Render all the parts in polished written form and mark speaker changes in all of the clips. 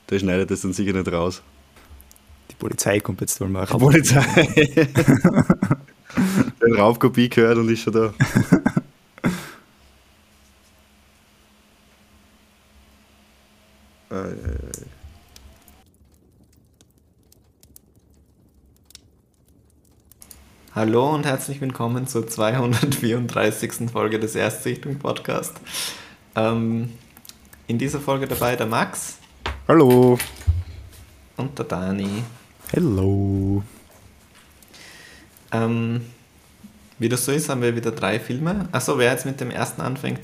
Speaker 1: der schneidet das dann sicher nicht raus.
Speaker 2: Die Polizei kommt jetzt wohl mal
Speaker 1: rauf. Die Polizei. Der Raubkopie gehört und ist schon da.
Speaker 3: Hallo und herzlich willkommen zur 234. Folge des Erstsichtung-Podcast. In dieser Folge dabei der Max.
Speaker 1: Hallo.
Speaker 3: Und der Dani.
Speaker 2: Hello.
Speaker 3: Wie das so ist, haben wir wieder 3 Filme. Achso, wer jetzt mit dem ersten anfängt?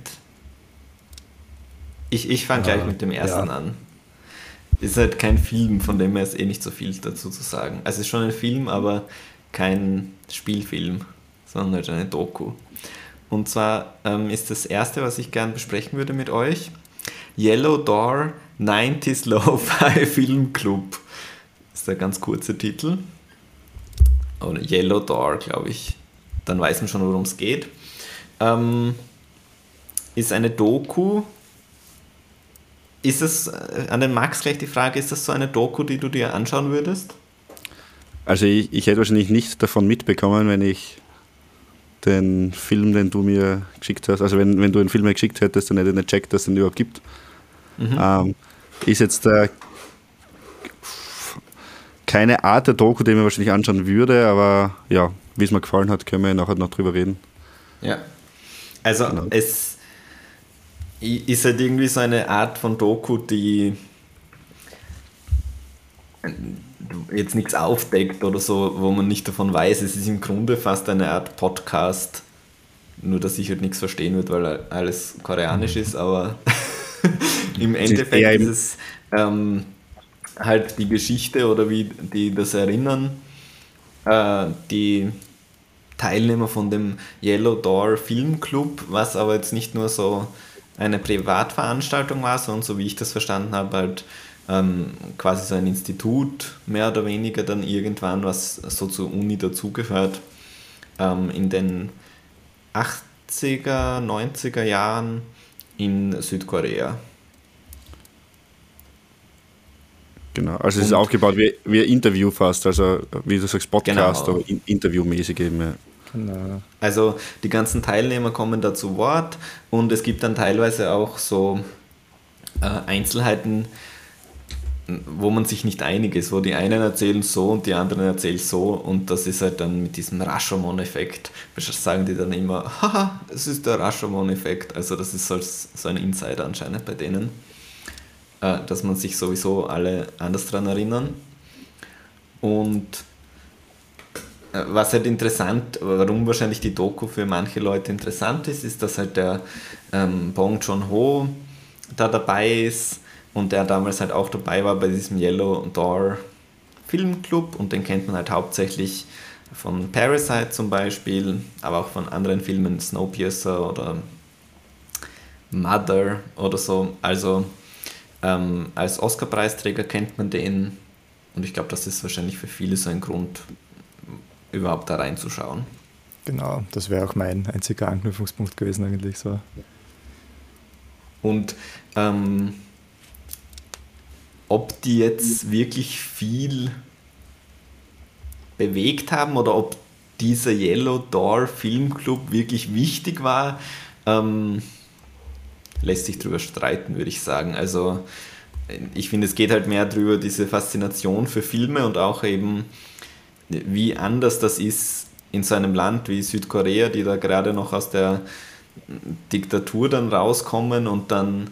Speaker 3: Ich fange gleich mit dem ersten an. Ist halt kein Film, von dem her ist nicht so viel dazu zu sagen. Also es ist schon ein Film, aber kein Spielfilm, sondern halt eine Doku. Und zwar ist das erste, was ich gern besprechen würde mit euch, Yellow Door 90s Lo-Fi Film Club. Das ist der ganz kurze Titel. Oder Yellow Door, glaube ich. Dann weiß man schon, worum es geht. Ist eine Doku. Ist es, an den Max gleich die Frage, ist das so eine Doku, die du dir anschauen würdest?
Speaker 1: Also ich hätte wahrscheinlich nicht davon mitbekommen, wenn ich den Film, den du mir geschickt hast, also wenn du einen Film mir geschickt hättest, dann hätte ich nicht gecheckt, dass es den überhaupt gibt. Ist jetzt keine Art der Doku, die ich mir wahrscheinlich anschauen würde, aber ja, wie es mir gefallen hat, können wir nachher noch drüber reden.
Speaker 3: Ja, also genau. Es ist halt irgendwie so eine Art von Doku, die jetzt nichts aufdeckt oder so, wo man nicht davon weiß. Es ist im Grunde fast eine Art Podcast, nur dass ich halt nichts verstehen würde, weil alles koreanisch ist, aber im Endeffekt ist es halt die Geschichte oder wie die das erinnern, die Teilnehmer von dem Yellow Door Film Club, was aber jetzt nicht nur so eine Privatveranstaltung war, sondern so wie ich das verstanden habe, halt quasi so ein Institut, mehr oder weniger dann irgendwann, was so zur Uni dazugehört, in den 80er, 90er Jahren in Südkorea.
Speaker 1: Genau, also es ist aufgebaut wie ein Interview fast, also wie du sagst Podcast,
Speaker 3: genau.
Speaker 1: Aber interviewmäßig eben. Ja.
Speaker 3: Genau. Also die ganzen Teilnehmer kommen da zu Wort und es gibt dann teilweise auch so Einzelheiten, wo man sich nicht einig ist, wo die einen erzählen so und die anderen erzählen so und das ist halt dann mit diesem Rashomon-Effekt, sagen die dann immer, haha, es ist der Rashomon-Effekt, also das ist so ein Insider anscheinend bei denen, dass man sich sowieso alle anders dran erinnern. Und was halt interessant, warum wahrscheinlich die Doku für manche Leute interessant ist, dass halt der Bong Joon-ho da dabei ist und der damals halt auch dabei war bei diesem Yellow Door Filmclub und den kennt man halt hauptsächlich von Parasite zum Beispiel, aber auch von anderen Filmen, Snowpiercer oder Mother oder so. Also als Oscar-Preisträger kennt man den und ich glaube, das ist wahrscheinlich für viele so ein Grund, überhaupt da reinzuschauen.
Speaker 2: Genau, das wäre auch mein einziger Anknüpfungspunkt gewesen eigentlich so.
Speaker 3: Und ob die jetzt wirklich viel bewegt haben oder ob dieser Yellow Door Filmclub wirklich wichtig war, lässt sich drüber streiten, würde ich sagen. Also ich finde, es geht halt mehr drüber, diese Faszination für Filme und auch eben, wie anders das ist in so einem Land wie Südkorea, die da gerade noch aus der Diktatur dann rauskommen und dann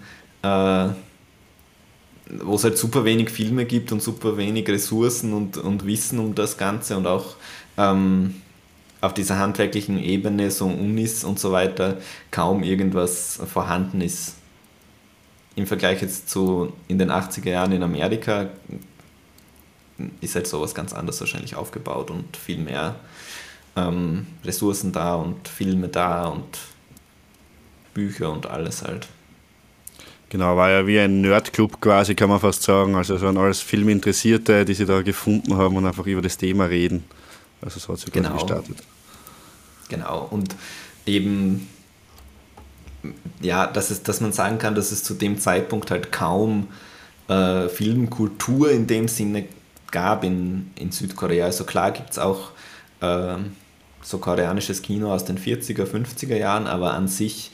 Speaker 3: wo es halt super wenig Filme gibt und super wenig Ressourcen und Wissen um das Ganze und auch auf dieser handwerklichen Ebene, so Unis und so weiter, kaum irgendwas vorhanden ist. Im Vergleich jetzt zu in den 80er Jahren in Amerika ist halt sowas ganz anders wahrscheinlich aufgebaut und viel mehr Ressourcen da und Filme da und Bücher und alles halt.
Speaker 1: Genau, war ja wie ein Nerdclub quasi, kann man fast sagen. Also es waren alles Filminteressierte, die sich da gefunden haben und einfach über das Thema reden. Also so hat sich quasi gestartet.
Speaker 3: Genau, und eben, ja, dass man sagen kann, dass es zu dem Zeitpunkt halt kaum Filmkultur in dem Sinne gab in Südkorea. Also klar gibt es auch so koreanisches Kino aus den 40er, 50er Jahren, aber an sich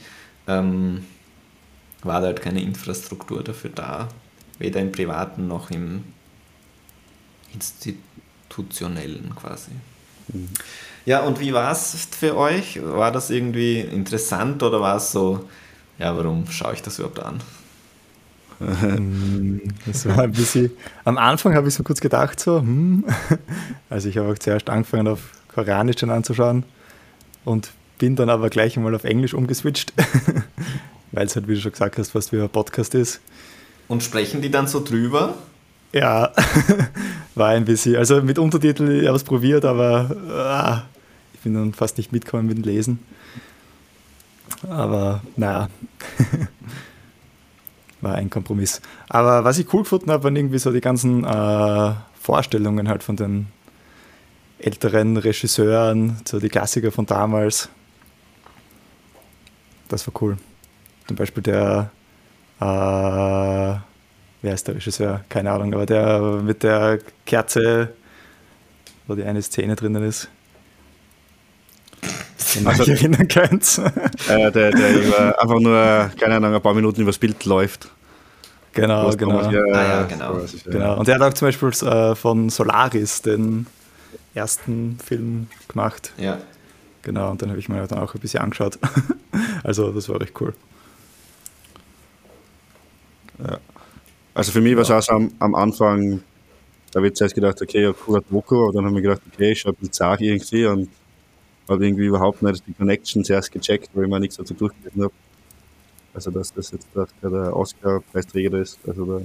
Speaker 3: war da halt keine Infrastruktur dafür da, weder im privaten noch im institutionellen quasi. Mhm. Ja, und wie war es für euch? War das irgendwie interessant oder war es so, ja, warum schaue ich das überhaupt an?
Speaker 2: Das war ein bisschen, am Anfang habe ich so kurz gedacht, also ich habe auch zuerst angefangen auf Koreanisch dann anzuschauen und bin dann aber gleich einmal auf Englisch umgeswitcht, weil es halt, wie du schon gesagt hast, fast wie ein Podcast ist.
Speaker 3: Und sprechen die dann so drüber?
Speaker 2: Ja, war ein bisschen, also mit Untertiteln, ich habe es probiert, aber ich bin dann fast nicht mitgekommen mit dem Lesen. Aber naja, war ein Kompromiss. Aber was ich cool gefunden habe, waren irgendwie so die ganzen Vorstellungen halt von den älteren Regisseuren, so die Klassiker von damals. Das war cool. Zum Beispiel der, wer ist der Regisseur? Keine Ahnung, aber der mit der Kerze, wo die eine Szene drinnen ist. Wenn ihr euch erinnern könnt.
Speaker 1: Der einfach nur, keine Ahnung, ein paar Minuten übers Bild läuft.
Speaker 2: Genau.
Speaker 3: Genau.
Speaker 2: Und er hat auch zum Beispiel von Solaris den ersten Film gemacht.
Speaker 3: Ja.
Speaker 2: Genau, und dann habe ich mir dann auch ein bisschen angeschaut. Also das war recht cool.
Speaker 1: Ja. Also für mich war es auch so am Anfang, da habe ich zuerst gedacht, okay, ja, cooler Doku, aber dann habe ich gedacht, okay, ich schaue ein bisschen zart irgendwie und habe irgendwie überhaupt nicht die Connections erst gecheckt, weil ich mir nichts dazu durchgelesen habe. Also dass das jetzt der Oscar-Preisträger ist, also der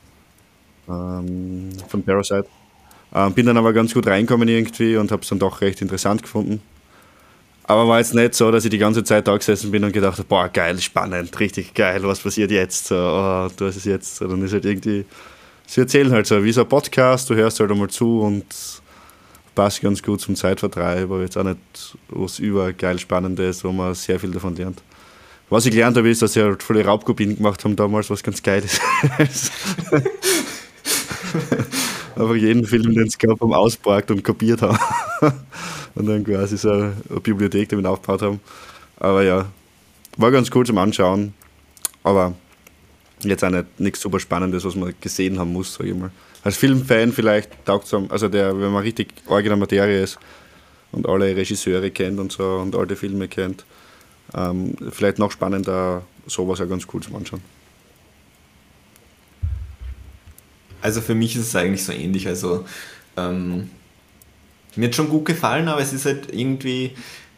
Speaker 1: von Parasite. Bin dann aber ganz gut reingekommen irgendwie und habe es dann doch recht interessant gefunden. Aber war jetzt nicht so, dass ich die ganze Zeit da gesessen bin und gedacht habe, boah, geil, spannend, richtig geil, was passiert jetzt? So, oh, du hast es jetzt. So, dann ist halt irgendwie, sie erzählen halt so, wie so ein Podcast, du hörst halt einmal zu und passt ganz gut zum Zeitvertreib, aber jetzt auch nicht was übergeil Spannendes, wo man sehr viel davon lernt. Was ich gelernt habe, ist, dass sie halt viele Raubkopien gemacht haben damals, was ganz geil ist. Einfach jeden Film, den es gab, haben ausgeborgt und kopiert haben. Und dann quasi so eine Bibliothek damit aufgebaut haben. Aber ja, war ganz cool zum Anschauen. Aber jetzt auch nichts super Spannendes, was man gesehen haben muss, sage ich mal. Als Filmfan vielleicht taugt es, also wenn man richtig arg in der Materie ist und alle Regisseure kennt und so und alte Filme kennt, vielleicht noch spannender, sowas auch ganz cool zum Anschauen.
Speaker 3: Also für mich ist es eigentlich so ähnlich. Also mir hat schon gut gefallen, aber es ist halt irgendwie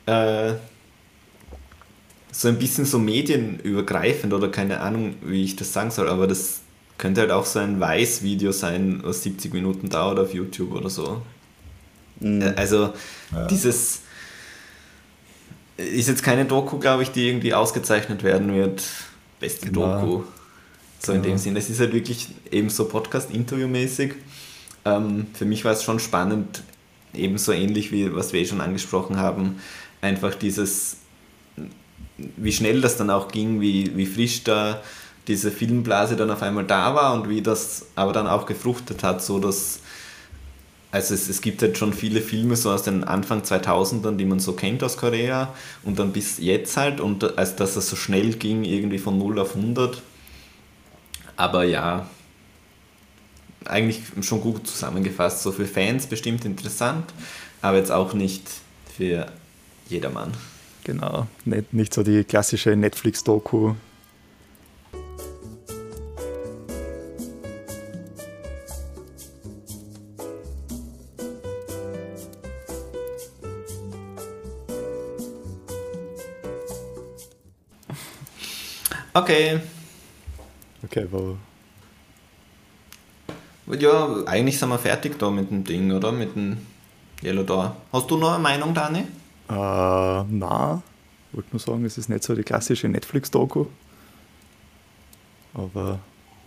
Speaker 3: so ein bisschen so medienübergreifend oder keine Ahnung, wie ich das sagen soll, aber das könnte halt auch so ein Weiß-Video sein, was 70 Minuten dauert auf YouTube oder so. Also dieses ist jetzt keine Doku, glaube ich, die irgendwie ausgezeichnet werden wird. Beste Doku. So in dem Sinn. Es ist halt wirklich eben so Podcast-Interview-mäßig. Für mich war es schon spannend, ebenso ähnlich wie was wir schon angesprochen haben, einfach dieses, wie schnell das dann auch ging, wie frisch da diese Filmblase dann auf einmal da war und wie das aber dann auch gefruchtet hat, so dass, also es gibt halt schon viele Filme so aus den Anfang 2000ern, die man so kennt aus Korea und dann bis jetzt halt und als dass es so schnell ging, irgendwie von 0 auf 100. Aber ja, eigentlich schon gut zusammengefasst. So für Fans bestimmt interessant, aber jetzt auch nicht für jedermann.
Speaker 2: Genau, nicht so die klassische Netflix-Doku.
Speaker 3: Okay.
Speaker 2: Okay, wo?
Speaker 3: Ja, eigentlich sind wir fertig da mit dem Ding, oder? Mit dem Yellow Door. Hast du noch eine Meinung, Dani?
Speaker 2: Na, wollte nur sagen, es ist nicht so die klassische Netflix-Doku. Aber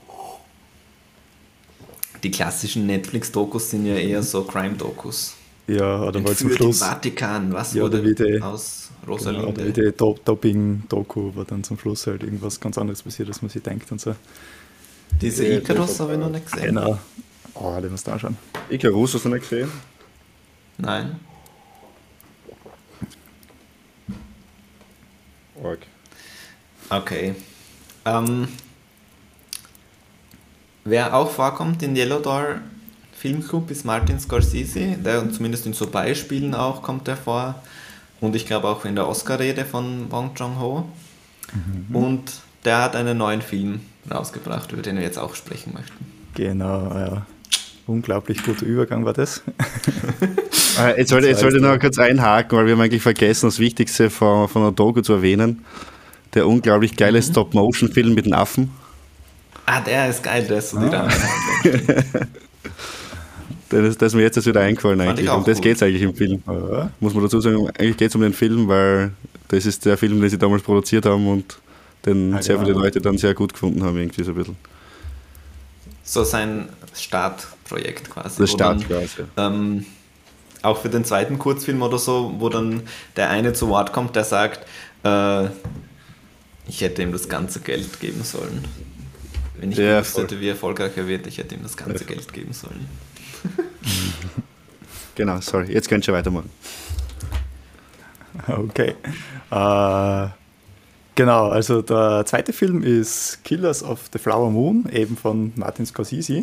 Speaker 3: die klassischen Netflix-Dokus sind ja eher so Crime-Dokus.
Speaker 2: Ja, oder weil zum Schluss.
Speaker 3: Im Vatikan, was
Speaker 2: ja,
Speaker 3: wurde
Speaker 2: die,
Speaker 3: aus Rosalinde?
Speaker 2: Genau, wie die Doping-Doku, wo dann zum Schluss halt irgendwas ganz anderes passiert, als man sich denkt und so.
Speaker 3: Diese Icarus habe ich noch nicht gesehen.
Speaker 2: Genau. Oh, den musst du anschauen.
Speaker 1: Icarus hast du nicht gesehen?
Speaker 3: Nein.
Speaker 1: Org.
Speaker 3: Okay. Wer auch vorkommt in Yellow Door Filmclub ist Martin Scorsese, der zumindest in so Beispielen auch kommt er vor. Und ich glaube auch in der Oscar-Rede von Bong Joon-ho. Und der hat einen neuen Film rausgebracht, über den wir jetzt auch sprechen möchten.
Speaker 2: Genau, ja. Unglaublich guter Übergang war das.
Speaker 1: Jetzt wollte ich noch kurz einhaken, weil wir haben eigentlich vergessen, das Wichtigste von der Doku zu erwähnen. Der unglaublich geile Stop-Motion-Film mit den Affen.
Speaker 3: Ah, der ist geil, der ist so die
Speaker 1: Das ist mir jetzt wieder eingefallen eigentlich. Um das geht es eigentlich im Film.
Speaker 2: Ja.
Speaker 1: Muss man dazu sagen, eigentlich geht es um den Film, weil das ist der Film, den sie damals produziert haben und den sehr viele Leute dann sehr gut gefunden haben, irgendwie so ein bisschen.
Speaker 3: So sein Startprojekt quasi.
Speaker 1: Das Startprojekt,
Speaker 3: ja. Auch für den zweiten Kurzfilm oder so, wo dann der eine zu Wort kommt, der sagt, ich hätte ihm das ganze Geld geben sollen. Wenn ich gewusst hätte, wie erfolgreich er wird, ich hätte ihm das ganze Geld geben sollen.
Speaker 1: Genau, sorry. Jetzt könnt ihr weitermachen.
Speaker 2: Okay. Genau, also der zweite Film ist Killers of the Flower Moon, eben von Martin Scorsese.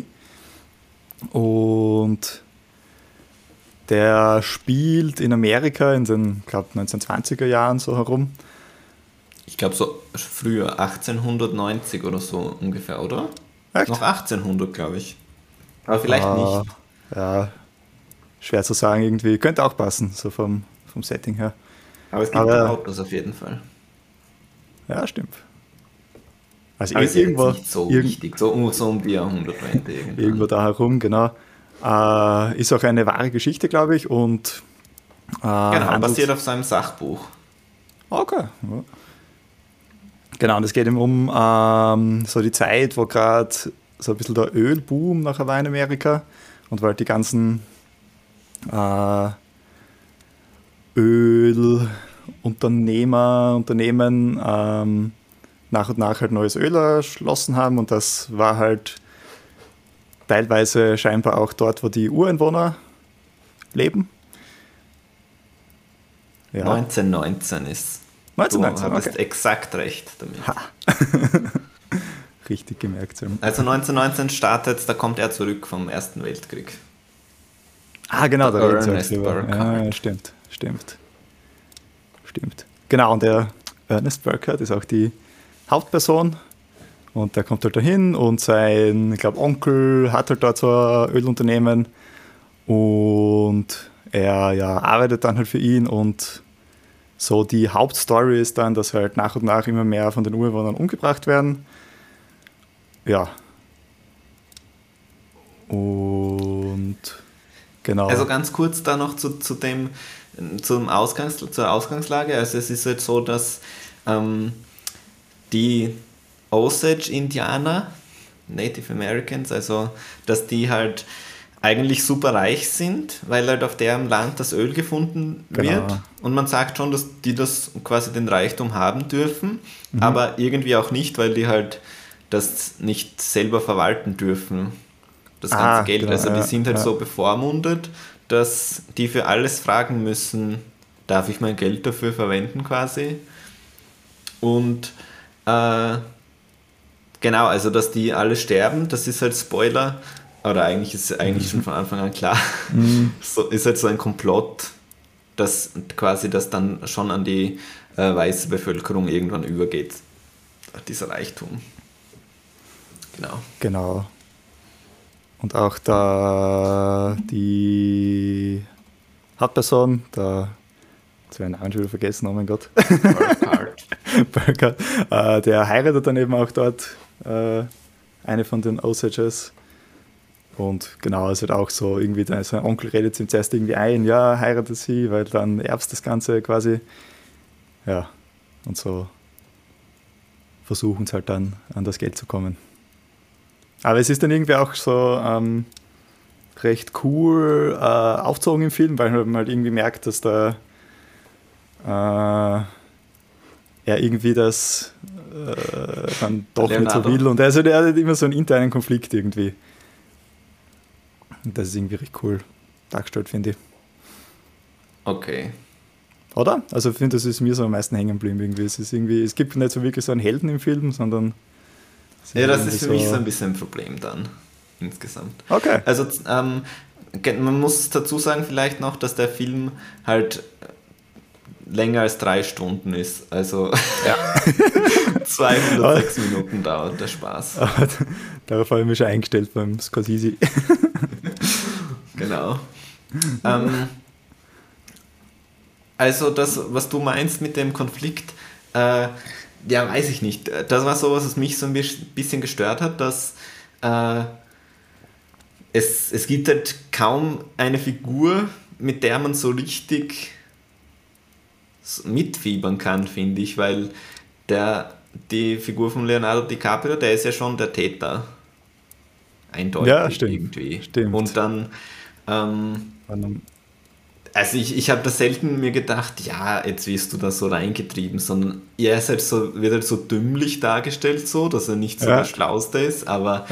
Speaker 2: Und der spielt in Amerika in den, glaube 1920er Jahren so herum.
Speaker 3: Ich glaube so früher, 1890 oder so ungefähr, oder?
Speaker 2: Echt?
Speaker 3: Noch 1800, glaube ich. Aber vielleicht nicht.
Speaker 2: Ja, schwer zu sagen irgendwie. Könnte auch passen, so vom Setting her.
Speaker 3: Aber es gibt Autos auf jeden Fall.
Speaker 2: Ja, stimmt. Also
Speaker 3: aber ist
Speaker 2: irgendwo,
Speaker 3: jetzt nicht so wichtig, so um die Jahrhundertwende.
Speaker 2: Irgendwo da herum, genau. Ist auch eine wahre Geschichte, glaube ich. Und
Speaker 3: genau, basiert auf seinem Sachbuch.
Speaker 2: Okay. Ja. Genau, und es geht eben um so die Zeit, wo gerade so ein bisschen der Ölboom nachher war in Amerika und weil die ganzen Unternehmen nach und nach halt neues Öl erschlossen haben und das war halt teilweise scheinbar auch dort, wo die Ureinwohner leben.
Speaker 3: Ja. 1919 ist.
Speaker 2: 1919,
Speaker 3: du hast exakt recht damit.
Speaker 2: Richtig gemerkt.
Speaker 3: Also 1919 startet, da kommt er zurück vom Ersten Weltkrieg.
Speaker 2: Ah, genau, da
Speaker 3: Ernest Burkhardt.
Speaker 2: Ja, stimmt. Genau, und der Ernest Burkhardt ist auch die Hauptperson und der kommt halt dahin und sein, ich glaube, Onkel hat halt dort so ein Ölunternehmen und er arbeitet dann halt für ihn und so die Hauptstory ist dann, dass halt nach und nach immer mehr von den Ureinwohnern umgebracht werden. Ja. Und genau.
Speaker 3: Also ganz kurz da noch zur Ausgangslage. Also es ist jetzt so, dass die Osage-Indianer, Native Americans, also dass die halt eigentlich super reich sind, weil halt auf deren Land das Öl gefunden wird. Und man sagt schon, dass die das quasi den Reichtum haben dürfen, aber irgendwie auch nicht, weil die halt das nicht selber verwalten dürfen, das ganze Geld. Genau, also die sind halt so bevormundet, dass die für alles fragen müssen, darf ich mein Geld dafür verwenden quasi? Und genau, also dass die alle sterben, das ist halt Spoiler, oder eigentlich ist es eigentlich schon von Anfang an klar, so, ist halt so ein Komplott, dass quasi das dann schon an die weiße Bevölkerung irgendwann übergeht, dieser Reichtum.
Speaker 2: Genau. Und auch da die Hauptperson, jetzt habe ich den Namen schon wieder vergessen, oh mein Gott. Burkhardt. Der heiratet dann eben auch dort eine von den Osages. Und genau, es wird auch so irgendwie, sein Onkel redet ihm zuerst irgendwie ein, ja, heiratet sie, weil dann erbst das Ganze quasi. Ja, und so versuchen sie halt dann an das Geld zu kommen. Aber es ist dann irgendwie auch so recht cool aufgezogen im Film, weil man halt irgendwie merkt, dass da er irgendwie das dann doch
Speaker 3: Leonardo.
Speaker 2: nicht so will. Und also der hat immer so einen internen Konflikt irgendwie. Und das ist irgendwie recht cool dargestellt, finde ich.
Speaker 3: Okay.
Speaker 2: Oder? Also ich finde, das ist mir so am meisten hängen geblieben irgendwie. Es gibt nicht so wirklich so einen Helden im Film, sondern...
Speaker 3: Ja, das ist für mich so ein bisschen ein Problem dann, insgesamt.
Speaker 2: Okay.
Speaker 3: Also man muss dazu sagen vielleicht noch, dass der Film halt länger als 3 Stunden ist. Also 206 Minuten dauert der Spaß.
Speaker 2: Darauf habe ich mich schon eingestellt beim Scorsese.
Speaker 3: Genau. Also das, was du meinst mit dem Konflikt, ja, weiß ich nicht. Das war sowas, was mich so ein bisschen gestört hat, dass es gibt halt kaum eine Figur, mit der man so richtig mitfiebern kann, finde ich, weil die Figur von Leonardo DiCaprio, der ist ja schon der Täter. Eindeutig
Speaker 2: Ja, stimmt.
Speaker 3: irgendwie.
Speaker 2: Stimmt.
Speaker 3: Und dann also ich habe da selten mir gedacht, ja, jetzt wirst du da so reingetrieben, sondern er ist halt so, wird halt so dümmlich dargestellt, so, dass er nicht so der Schlauste ist, aber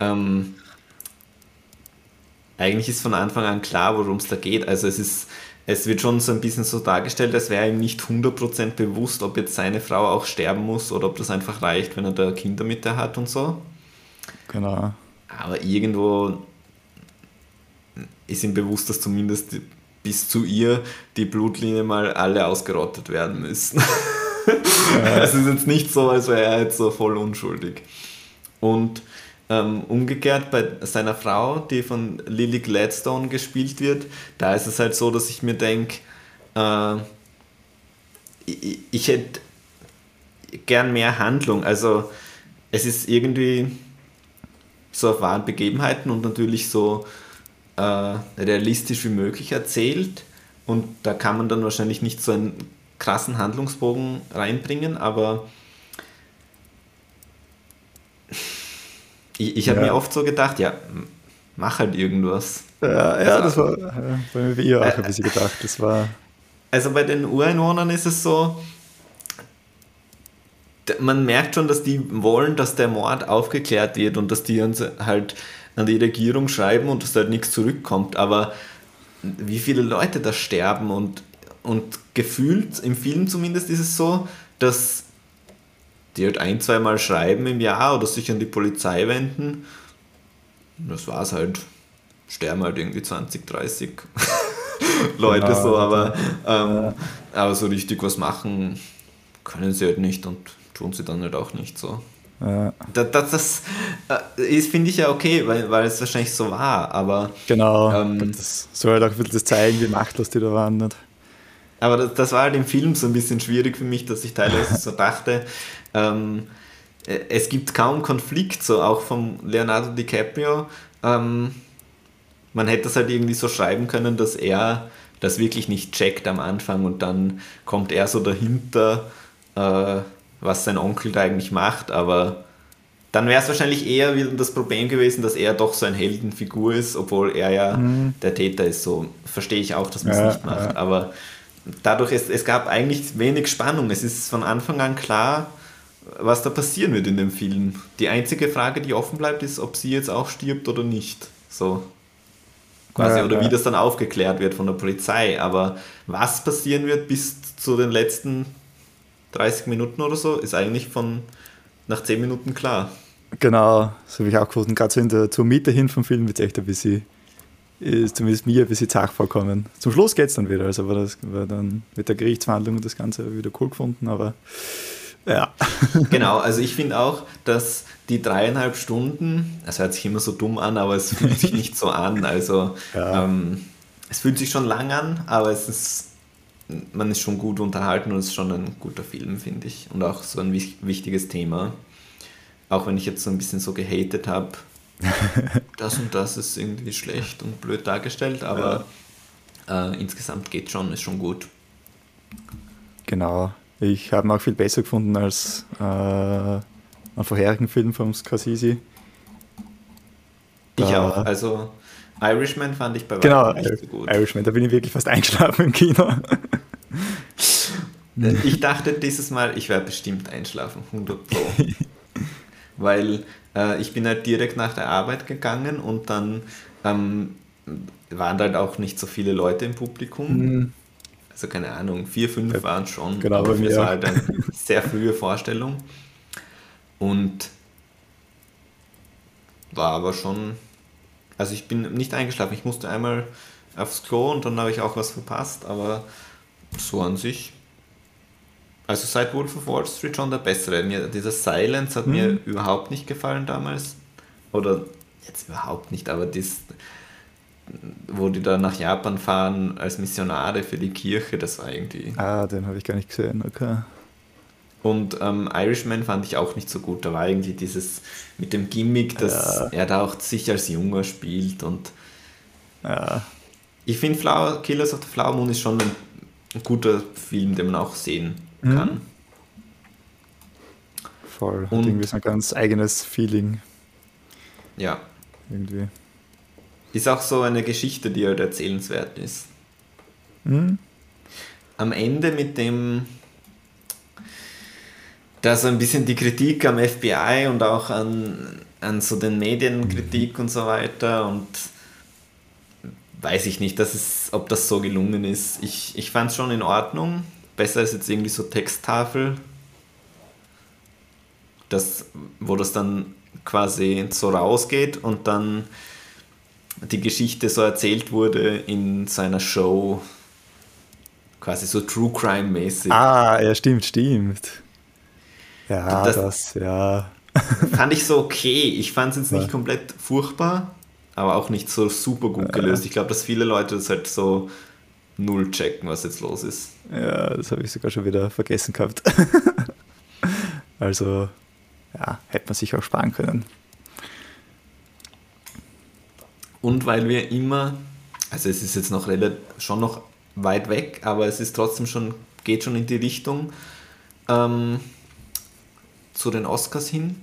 Speaker 3: eigentlich ist von Anfang an klar, worum es da geht. Also es wird schon so ein bisschen so dargestellt, als wäre ihm nicht 100% bewusst, ob jetzt seine Frau auch sterben muss oder ob das einfach reicht, wenn er da Kinder mit der hat und so.
Speaker 2: Genau.
Speaker 3: Aber irgendwo ist ihm bewusst, dass zumindest bis zu ihr die Blutlinien mal alle ausgerottet werden müssen. Es ist jetzt nicht so, als wäre er jetzt so voll unschuldig. Und umgekehrt bei seiner Frau, die von Lily Gladstone gespielt wird, da ist es halt so, dass ich mir denke, ich hätte gern mehr Handlung. Also es ist irgendwie so auf wahren Begebenheiten und natürlich so realistisch wie möglich erzählt, und da kann man dann wahrscheinlich nicht so einen krassen Handlungsbogen reinbringen, aber ich habe mir oft so gedacht, ja, mach halt irgendwas.
Speaker 2: Ja, das war bei mir wie auch ein bisschen gedacht. Das war...
Speaker 3: Also bei den Ureinwohnern ist es so, man merkt schon, dass die wollen, dass der Mord aufgeklärt wird und dass die uns halt an die Regierung schreiben und dass da halt nichts zurückkommt, aber wie viele Leute da sterben und gefühlt, im Film zumindest ist es so, dass die halt 1-2 Mal schreiben im Jahr oder sich an die Polizei wenden, das war's halt, sterben halt irgendwie 20, 30 Leute
Speaker 2: genau,
Speaker 3: so, aber so richtig was machen können sie halt nicht und tun sie dann halt auch nicht so. Das ist, finde ich ja okay, weil es wahrscheinlich so war, aber...
Speaker 2: Genau, das soll halt auch ein bisschen das zeigen, wie machtlos die da waren. Nicht?
Speaker 3: Aber das war halt im Film so ein bisschen schwierig für mich, dass ich teilweise so dachte, es gibt kaum Konflikt, so auch von Leonardo DiCaprio. Man hätte das halt irgendwie so schreiben können, dass er das wirklich nicht checkt am Anfang und dann kommt er so dahinter, was sein Onkel da eigentlich macht, aber dann wäre es wahrscheinlich eher wieder das Problem gewesen, dass er doch so eine Heldenfigur ist, obwohl er ja der Täter ist. So verstehe ich auch, dass man es nicht macht, aber dadurch, es gab eigentlich wenig Spannung. Es ist von Anfang an klar, was da passieren wird in dem Film. Die einzige Frage, die offen bleibt, ist, ob sie jetzt auch stirbt oder nicht. So quasi, oder wie das dann aufgeklärt wird von der Polizei. Aber was passieren wird bis zu den letzten 30 Minuten oder so, ist eigentlich nach 10 Minuten klar.
Speaker 2: Genau, so habe ich auch gefunden. Gerade so zur Mitte hin vom Film wird es echt ein bisschen, ist zumindest mir ein bisschen zart vorkommen. Zum Schluss geht es dann wieder, also war dann mit der Gerichtsverhandlung und das Ganze wieder cool gefunden, aber ja.
Speaker 3: Genau, also ich finde auch, dass die 3,5 Stunden, das hört sich immer so dumm an, aber es fühlt sich nicht so an, also es fühlt sich schon lang an, aber man ist schon gut unterhalten und es ist schon ein guter Film, finde ich. Und auch so ein wichtiges Thema. Auch wenn ich jetzt so ein bisschen so gehatet habe, das und das ist irgendwie schlecht und blöd dargestellt, aber insgesamt geht schon, ist schon gut.
Speaker 2: Genau. Ich habe ihn auch viel besser gefunden als einen vorherigen Film vom Scorsese.
Speaker 3: Ich auch, also Irishman fand ich bei weitem nicht so gut.
Speaker 2: Irishman, da bin ich wirklich fast eingeschlafen im Kino.
Speaker 3: Ich dachte dieses Mal, ich werde bestimmt einschlafen, 100 Pro. Weil ich bin halt direkt nach der Arbeit gegangen und dann waren halt auch nicht so viele Leute im Publikum. Also keine Ahnung, 4, 5 waren schon.
Speaker 2: Genau,
Speaker 3: aber
Speaker 2: bei mir
Speaker 3: es war
Speaker 2: auch.
Speaker 3: halt eine sehr frühe Vorstellung. Und war aber schon, also ich bin nicht eingeschlafen. Ich musste einmal aufs Klo und dann habe ich auch was verpasst, aber so an sich. Also seit Wolf of Wall Street schon der bessere. Dieser Silence hat mir überhaupt nicht gefallen damals. Oder jetzt überhaupt nicht, aber wo die da nach Japan fahren als Missionare für die Kirche, das war irgendwie.
Speaker 2: Ah, den habe ich gar nicht gesehen, okay.
Speaker 3: Und Irishman fand ich auch nicht so gut. Da war irgendwie dieses mit dem Gimmick, dass er da auch sich als Junger spielt. Und ich finde Killers of the Flower Moon ist schon ein guter Film, den man auch sehen kann.
Speaker 2: Voll. Hat
Speaker 3: Und-
Speaker 2: irgendwie so ein ganz eigenes Feeling.
Speaker 3: Ja.
Speaker 2: Irgendwie.
Speaker 3: Ist auch so eine Geschichte, die halt erzählenswert ist. Am Ende mit dem, da so ein bisschen die Kritik am FBI und auch an so den Medienkritik und so weiter und weiß ich nicht, ob das so gelungen ist. Ich fand es schon in Ordnung. Besser als jetzt irgendwie so Texttafel, wo das dann quasi so rausgeht und dann die Geschichte so erzählt wurde in seiner Show, quasi so True Crime mäßig.
Speaker 2: Ah, ja, stimmt. Ja,
Speaker 3: Das-
Speaker 2: ja.
Speaker 3: Fand ich so okay. Ich fand es jetzt nicht komplett furchtbar, aber auch nicht so super gut gelöst. Ich glaube, dass viele Leute das halt so null checken, was jetzt los ist.
Speaker 2: Ja, das habe ich sogar schon wieder vergessen gehabt. Also, ja, hätte man sich auch sparen können.
Speaker 3: Und weil wir immer, also es ist jetzt noch schon noch weit weg, aber es ist trotzdem schon, geht schon in die Richtung zu den Oscars hin.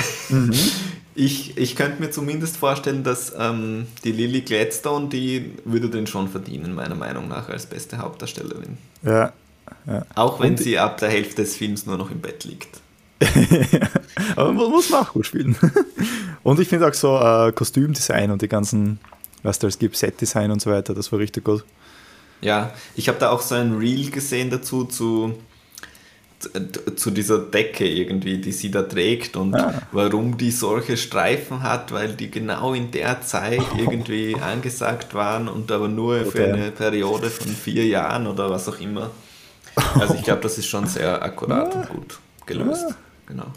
Speaker 3: Ich könnte mir zumindest vorstellen, dass die Lily Gladstone, die würde den schon verdienen, meiner Meinung nach, als beste Hauptdarstellerin.
Speaker 2: Ja.
Speaker 3: Auch wenn
Speaker 2: Und-
Speaker 3: sie ab der Hälfte des Films nur noch im Bett liegt.
Speaker 2: Aber man muss auch gut spielen. Und ich finde auch so Kostümdesign und die ganzen, was da es gibt, Setdesign und so weiter, das war richtig gut.
Speaker 3: Ja, ich habe da auch so ein Reel gesehen dazu zu dieser Decke irgendwie, die sie da trägt und warum die solche Streifen hat, weil die genau in der Zeit irgendwie angesagt waren und aber nur für eine Periode von 4 Jahren oder was auch immer. Also ich glaube, das ist schon sehr akkurat und gut gelöst. Genau.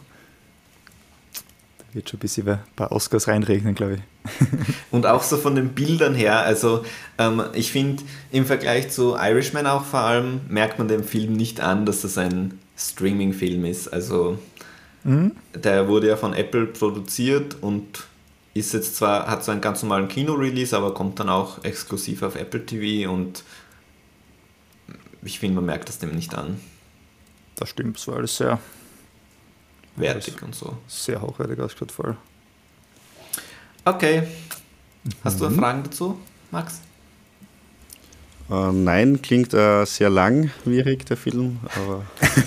Speaker 2: Da wird schon ein bisschen ein paar Oscars reinregnen, glaube ich.
Speaker 3: Und auch so von den Bildern her, also ich finde, im Vergleich zu Irishman auch vor allem, merkt man dem Film nicht an, dass das ein Streaming-Film ist. Also der wurde ja von Apple produziert und ist jetzt zwar, hat so einen ganz normalen Kino-Release, aber kommt dann auch exklusiv auf Apple TV und ich finde, man merkt das dem nicht an.
Speaker 2: Das stimmt, es war alles sehr,
Speaker 3: Wertig und so.
Speaker 2: sehr hochwertig ausgeschaut, voll.
Speaker 3: Okay. Hast du Fragen dazu, Max?
Speaker 1: Nein, klingt sehr langwierig, der Film, aber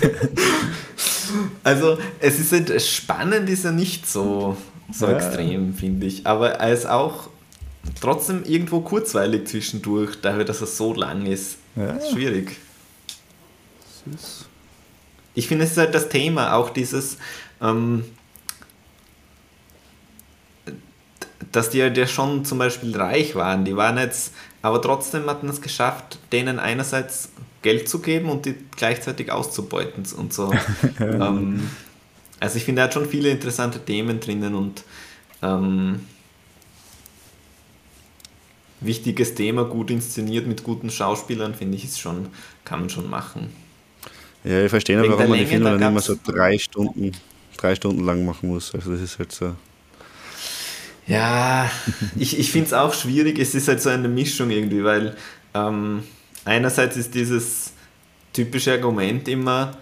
Speaker 3: Also, es ist halt spannend, ist er nicht so extrem, finde ich. Aber er ist auch trotzdem irgendwo kurzweilig zwischendurch, dafür, dass er so lang ist.
Speaker 2: Ja.
Speaker 3: Das ist schwierig.
Speaker 2: Süß.
Speaker 3: Ich finde, es ist halt das Thema, auch dieses, dass die halt ja schon zum Beispiel reich waren. Die waren jetzt, aber trotzdem hatten es geschafft, denen einerseits Geld zu geben und die gleichzeitig auszubeuten und so. Also ich finde, er hat schon viele interessante Themen drinnen und wichtiges Thema, gut inszeniert mit guten Schauspielern, finde ich, kann man schon machen.
Speaker 1: ja, ich verstehe nicht,
Speaker 3: Wegen
Speaker 1: warum man
Speaker 3: der
Speaker 1: die Filme
Speaker 3: Länge,
Speaker 1: dann
Speaker 3: da
Speaker 1: immer so 3 Stunden lang machen muss. Also das ist halt so.
Speaker 3: Ja, ich finde es auch schwierig. Es ist halt so eine Mischung irgendwie, weil einerseits ist dieses typische Argument immer,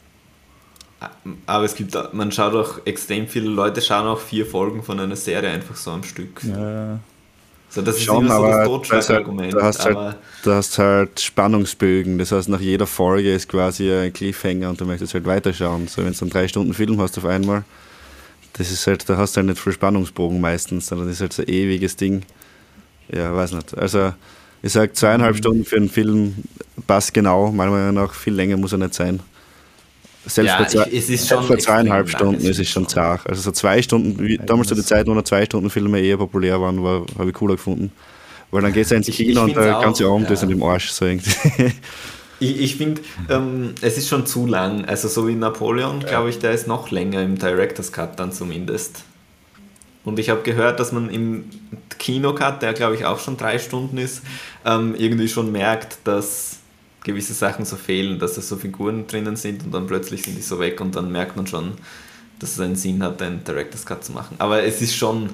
Speaker 3: aber man schaut auch extrem viele Leute schauen auch 4 Folgen von einer Serie einfach so am Stück.
Speaker 2: Ja.
Speaker 3: So, das
Speaker 1: schon,
Speaker 3: ist immer so das
Speaker 1: aber
Speaker 3: Totschlagargument.
Speaker 1: du hast halt Spannungsbögen. Das heißt, nach jeder Folge ist quasi ein Cliffhanger und du möchtest halt weiterschauen. So, wenn du einen 3-Stunden-Film hast auf einmal, das ist halt, da hast du halt nicht viel Spannungsbogen meistens, sondern das ist halt so ein ewiges Ding. Ja, weiß nicht. Also, ich sage 2,5 Stunden für einen Film passt genau, meiner Meinung nach viel länger muss er nicht sein. Selbst
Speaker 3: es ist schon
Speaker 1: bei 2,5 Stunden ist es schon zart. Also so 2 Stunden, damals zu der Zeit, wo noch 2-Stunden-Filme eher populär waren, habe ich cooler gefunden. Weil dann geht es ins Kino und der ganze Abend ist in dem Arsch. So irgendwie.
Speaker 3: Ich finde, es ist schon zu lang. Also so wie Napoleon, glaube ich, der ist noch länger im Director's Cut dann zumindest. Und ich habe gehört, dass man im Kinocut, der glaube ich auch schon 3 Stunden ist, irgendwie schon merkt, dass gewisse Sachen so fehlen, dass da so Figuren drinnen sind und dann plötzlich sind die so weg und dann merkt man schon, dass es einen Sinn hat, einen Director's Cut zu machen. Aber es ist schon,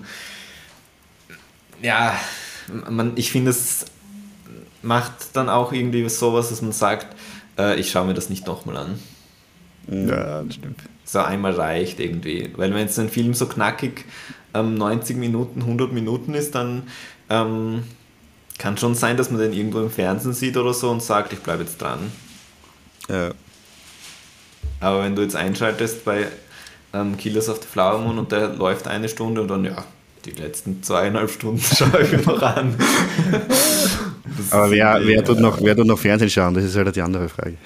Speaker 3: ja, ich finde, es macht dann auch irgendwie sowas, dass man sagt, ich schaue mir das nicht nochmal an.
Speaker 2: Ja, das stimmt.
Speaker 3: So einmal reicht irgendwie. Weil wenn jetzt ein Film so knackig 90 Minuten, 100 Minuten ist, dann kann schon sein, dass man den irgendwo im Fernsehen sieht oder so und sagt, ich bleibe jetzt dran.
Speaker 1: Ja.
Speaker 3: Aber wenn du jetzt einschaltest bei Killers of the Flower Moon und der läuft 1 Stunde und dann, ja, die letzten 2,5 Stunden schaue ich mir noch an.
Speaker 1: Aber wer tut noch Fernsehen schauen? Das ist halt die andere Frage.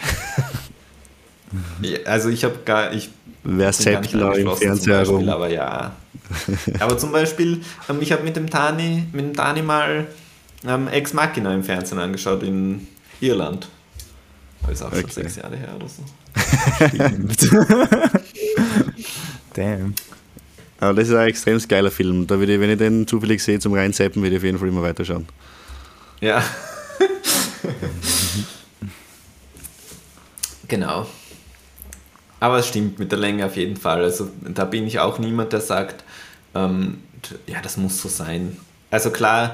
Speaker 3: Ja, also
Speaker 1: wer zappt noch im Fernseher rum?
Speaker 3: Aber ja. Aber zum Beispiel, ich habe mit dem Tani mal Ex Machina im Fernsehen angeschaut in Irland. Das ist auch schon 6 Jahre her oder so.
Speaker 2: Damn.
Speaker 1: Aber das ist ein extrem geiler Film. Da würde ich, wenn ich den zufällig sehe zum Reinzappen, würde ich auf jeden Fall immer weiterschauen.
Speaker 3: Ja. Genau. Aber es stimmt mit der Länge auf jeden Fall. Also da bin ich auch niemand, der sagt, ja, das muss so sein. Also klar,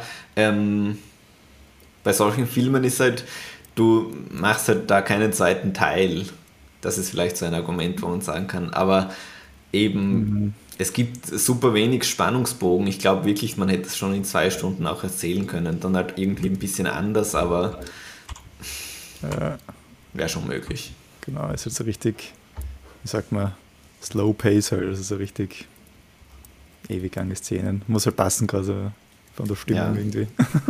Speaker 3: bei solchen Filmen ist halt, du machst halt da keinen zweiten Teil. Das ist vielleicht so ein Argument, wo man sagen kann. Aber eben, es gibt super wenig Spannungsbogen. Ich glaube wirklich, man hätte es schon in 2 Stunden auch erzählen können. Dann halt irgendwie ein bisschen anders, aber wäre schon möglich.
Speaker 2: Genau, es ist halt so richtig, wie sagt man, Slow Pace halt, also so richtig ewig lange Szenen. Muss halt passen, gerade von der Stimmung irgendwie.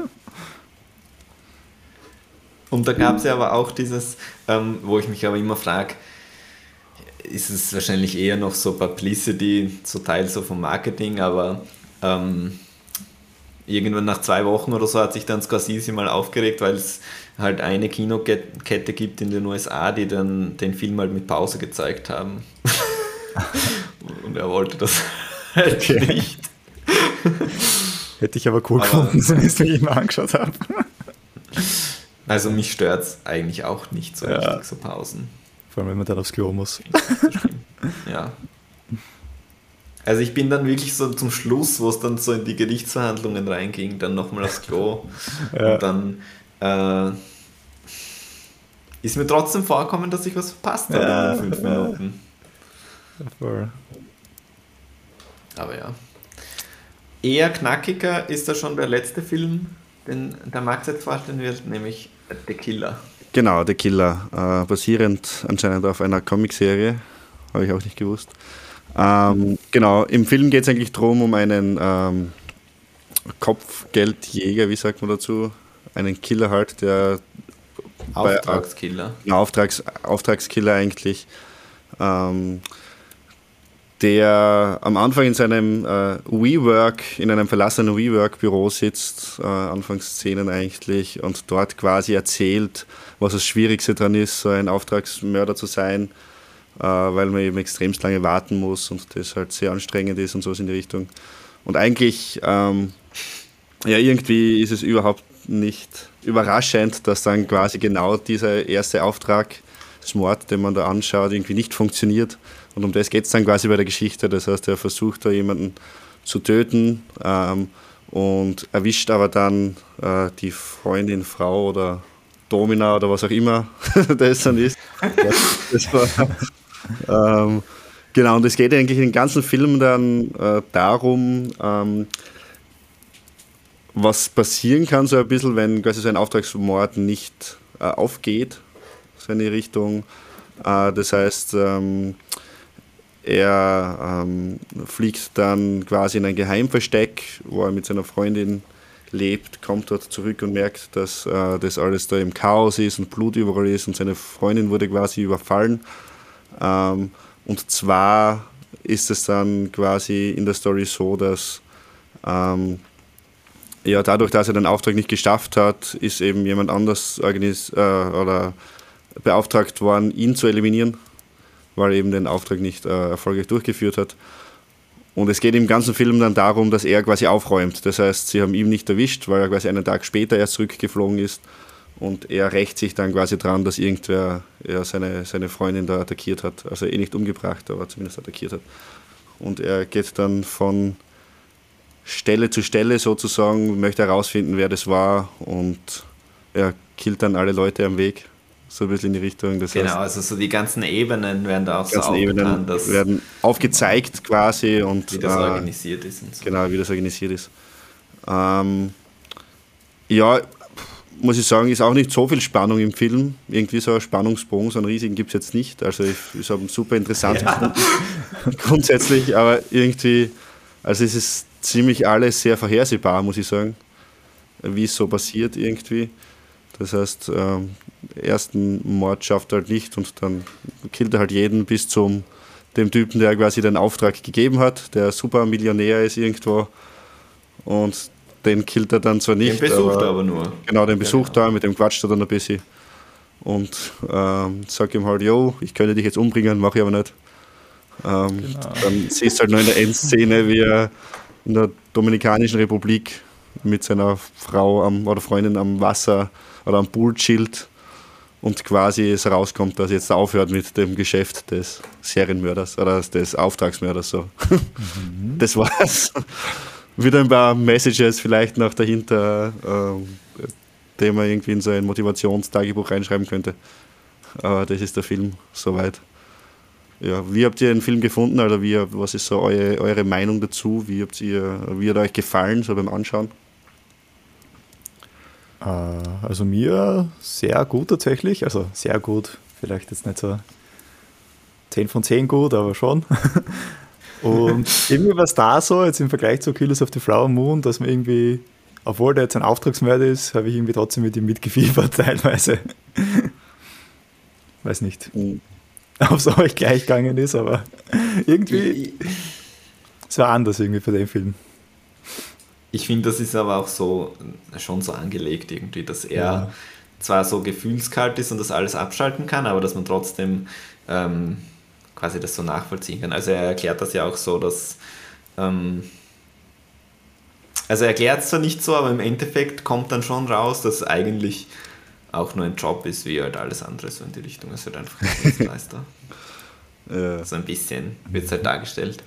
Speaker 3: Und da gab es ja aber auch dieses, wo ich mich aber immer frage, ist es wahrscheinlich eher noch so Publicity, so Teil so vom Marketing, aber irgendwann nach 2 Wochen oder so hat sich dann Scorsese mal aufgeregt, weil es halt eine Kinokette gibt in den USA, die dann den Film halt mit Pause gezeigt haben. Und er wollte das halt nicht.
Speaker 2: Hätte ich aber cool gefunden, wenn ich es mir immer angeschaut habe.
Speaker 3: Also mich stört es eigentlich auch nicht so richtig, so Pausen.
Speaker 2: Vor allem, wenn man dann aufs Klo muss.
Speaker 3: Ja. Also ich bin dann wirklich so zum Schluss, wo es dann so in die Gerichtsverhandlungen reinging, dann nochmal aufs Klo. Und dann ist mir trotzdem vorgekommen, dass ich was verpasst habe in den 5 Minuten.
Speaker 2: Voll.
Speaker 3: Aber ja. Eher knackiger ist da schon der letzte Film, den der Max jetzt vorstellen wird, nämlich The Killer.
Speaker 1: Genau, The Killer. Basierend anscheinend auf einer Comicserie. Habe ich auch nicht gewusst. Genau, im Film geht es eigentlich darum, um einen Kopfgeldjäger, wie sagt man dazu? Einen Killer halt, der
Speaker 3: Auftragskiller.
Speaker 1: Auftragskiller eigentlich. Der am Anfang in seinem WeWork, in einem verlassenen WeWork-Büro sitzt, Anfangsszenen eigentlich, und dort quasi erzählt, was das Schwierigste daran ist, so ein Auftragsmörder zu sein, weil man eben extremst lange warten muss und das halt sehr anstrengend ist und sowas in die Richtung. Und eigentlich, irgendwie ist es überhaupt nicht überraschend, dass dann quasi genau dieser erste Auftrag, das Mord, den man da anschaut, irgendwie nicht funktioniert. Und um das geht es dann quasi bei der Geschichte. Das heißt, er versucht da jemanden zu töten und erwischt aber dann die Freundin, Frau oder Domina oder was auch immer das dann ist. Das war, genau, und es geht eigentlich in den ganzen Film dann darum, was passieren kann, so ein bisschen, wenn quasi so ein Auftragsmord nicht aufgeht, so in die Richtung. Das heißt, er fliegt dann quasi in ein Geheimversteck, wo er mit seiner Freundin lebt, kommt dort zurück und merkt, dass das alles da im Chaos ist und Blut überall ist und seine Freundin wurde quasi überfallen. Und zwar ist es dann quasi in der Story so, dass dadurch, dass er den Auftrag nicht geschafft hat, ist eben jemand anders oder beauftragt worden, ihn zu eliminieren, weil er eben den Auftrag nicht erfolgreich durchgeführt hat. Und es geht im ganzen Film dann darum, dass er quasi aufräumt. Das heißt, sie haben ihn nicht erwischt, weil er quasi einen Tag später erst zurückgeflogen ist. Und er rächt sich dann quasi dran, dass irgendwer seine Freundin da attackiert hat. Also nicht umgebracht, aber zumindest attackiert hat. Und er geht dann von Stelle zu Stelle sozusagen, möchte herausfinden, wer das war. Und er killt dann alle Leute am Weg. So ein bisschen in die Richtung. Das
Speaker 3: genau,
Speaker 1: heißt,
Speaker 3: also so die ganzen Ebenen werden da auch so aufgetan.
Speaker 1: Werden aufgezeigt quasi. Und
Speaker 3: wie das organisiert ist. Und so.
Speaker 1: Genau, wie das organisiert ist. Muss ich sagen, ist auch nicht so viel Spannung im Film. Irgendwie so ein Spannungsbogen, so einen riesigen gibt es jetzt nicht. Also ich habe ihn super interessant gefunden, grundsätzlich, aber irgendwie, also es ist ziemlich alles sehr vorhersehbar, muss ich sagen, wie es so passiert irgendwie. Das heißt, ersten Mord schafft er halt nicht und dann killt er halt jeden bis zum dem Typen, der quasi den Auftrag gegeben hat, der super Millionär ist irgendwo und den killt er dann zwar nicht.
Speaker 3: Den besucht er aber nur.
Speaker 1: Genau, den besucht er, mit dem quatscht er dann ein bisschen und sagt ihm halt, yo, ich könnte dich jetzt umbringen, mache ich aber nicht. Dann siehst du halt noch in der Endszene, wie er in der Dominikanischen Republik mit seiner Frau oder Freundin am Wasser oder am Pool chillt und quasi es rauskommt, dass er jetzt aufhört mit dem Geschäft des Serienmörders oder des Auftragsmörders. So. Das war's. Wieder ein paar Messages vielleicht noch dahinter, die man irgendwie in so ein Motivationstagebuch reinschreiben könnte. Aber das ist der Film soweit. Ja, wie habt ihr den Film gefunden? Oder was ist so eure Meinung dazu? Wie hat euch gefallen so beim Anschauen?
Speaker 2: Also mir sehr gut tatsächlich. Also sehr gut, vielleicht jetzt nicht so 10 von 10 gut, aber schon. Und irgendwie war es da so, jetzt im Vergleich zu Killers of the Flower Moon, dass man irgendwie, obwohl der jetzt ein Auftragsmörder ist, habe ich irgendwie trotzdem mit ihm mitgefiebert teilweise. Weiß nicht, ob es euch gleich gegangen ist, aber irgendwie, es war anders irgendwie für den Film.
Speaker 3: Ich finde, das ist aber auch so schon so angelegt irgendwie, dass er zwar so gefühlskalt ist und das alles abschalten kann, aber dass man trotzdem quasi das so nachvollziehen kann. Also er erklärt das ja auch so, dass also er erklärt es zwar nicht so, aber im Endeffekt kommt dann schon raus, dass eigentlich auch nur ein Job ist, wie halt alles andere so in die Richtung. Es wird einfach ein Dienstleister. So ein bisschen wird es halt dargestellt.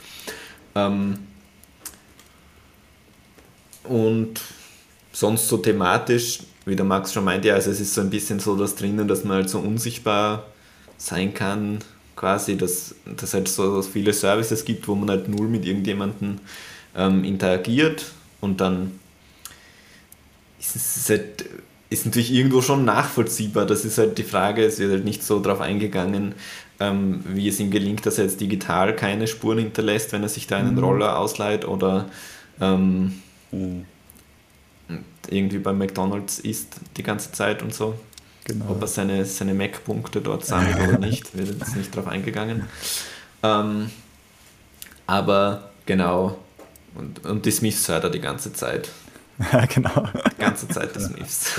Speaker 3: Und sonst so thematisch, wie der Max schon meinte, also es ist so ein bisschen so das drinnen, dass man halt so unsichtbar sein kann, quasi, dass halt so viele Services gibt, wo man halt null mit irgendjemandem interagiert und dann ist natürlich irgendwo schon nachvollziehbar. Das ist halt die Frage, es wird halt nicht so drauf eingegangen, wie es ihm gelingt, dass er jetzt digital keine Spuren hinterlässt, wenn er sich da einen Roller ausleiht oder irgendwie bei McDonald's isst die ganze Zeit und so. Genau. Ob er seine Mac-Punkte dort sammelt oder nicht, wird jetzt nicht drauf eingegangen. Aber genau, und die Smiths hört er die ganze Zeit.
Speaker 2: Ja, genau.
Speaker 3: Die ganze Zeit die Smiths.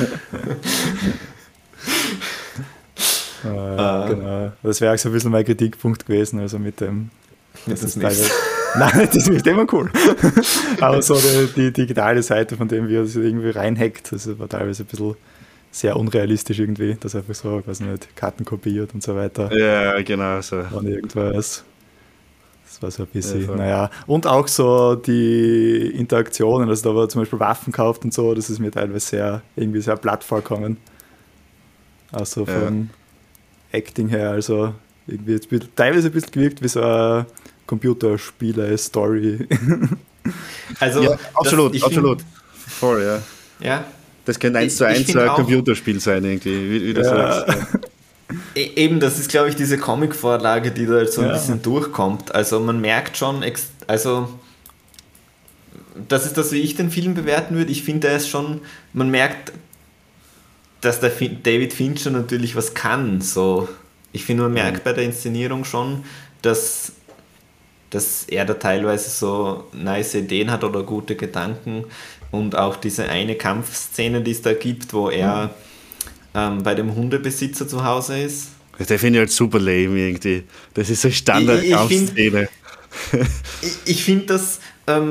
Speaker 2: Genau. Das wäre auch so ein bisschen mein Kritikpunkt gewesen, also mit dem.
Speaker 3: Mit den Smiths.
Speaker 2: Nein, das ist immer cool. Aber so die digitale Seite, von dem wir das irgendwie reinhackt, das war teilweise ein bisschen sehr unrealistisch irgendwie, dass einfach so, weiß nicht, Karten kopiert und so weiter.
Speaker 1: Ja, genau so.
Speaker 2: Und irgendwas. Das war so ein bisschen, naja. Und auch so die Interaktionen, also da war zum Beispiel Waffen gekauft und so, das ist mir teilweise irgendwie sehr platt vorgekommen. Also von Acting her, also irgendwie jetzt teilweise ein bisschen gewirkt wie so eine Computerspiele-Story.
Speaker 3: Also
Speaker 1: ja, absolut. Voll, ja.
Speaker 3: Ja.
Speaker 1: Das könnte 1:1 ein Computerspiel sein, irgendwie, wie du sagst.
Speaker 3: Eben, das ist, glaube ich, diese Comic-Vorlage, die da halt so ein bisschen durchkommt. Also man merkt schon, also das ist das, wie ich den Film bewerten würde. Ich finde, man merkt, dass der David Fincher natürlich was kann. So. Ich finde, man merkt bei der Inszenierung schon, dass er da teilweise so nice Ideen hat oder gute Gedanken. Und auch diese eine Kampfszene, die es da gibt, wo er bei dem Hundebesitzer zu Hause ist.
Speaker 1: Der finde ich halt super lame irgendwie. Das ist so eine Standard-Kampfszene.
Speaker 3: Ich finde, dass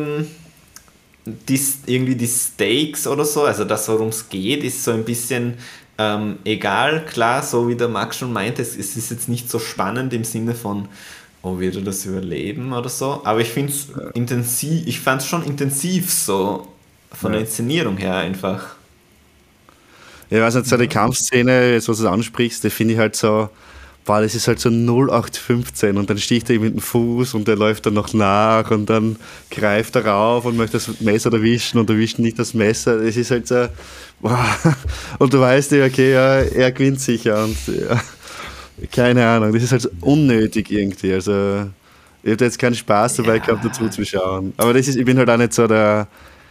Speaker 3: irgendwie die Stakes oder so, also das, worum es geht, ist so ein bisschen egal. Klar, so wie der Max schon meinte, es ist jetzt nicht so spannend im Sinne von, oh, wird er das überleben oder so. Aber ich finde es intensiv, ich fand es schon intensiv so von der Inszenierung her einfach.
Speaker 1: Ja, ich weiß nicht, so die Kampfszene, jetzt was du ansprichst, die finde ich halt so, boah, das ist halt so 0815 und dann sticht er ihm mit dem Fuß und der läuft dann noch nach und dann greift er rauf und möchte das Messer erwischen und erwischt nicht das Messer. Das ist halt so, boah, und du weißt ja, okay, ja, er gewinnt sicher und ja, keine Ahnung, das ist halt so unnötig irgendwie, also ich habe jetzt keinen Spaß dabei gehabt, dazu zu schauen, aber ich bin halt auch nicht so der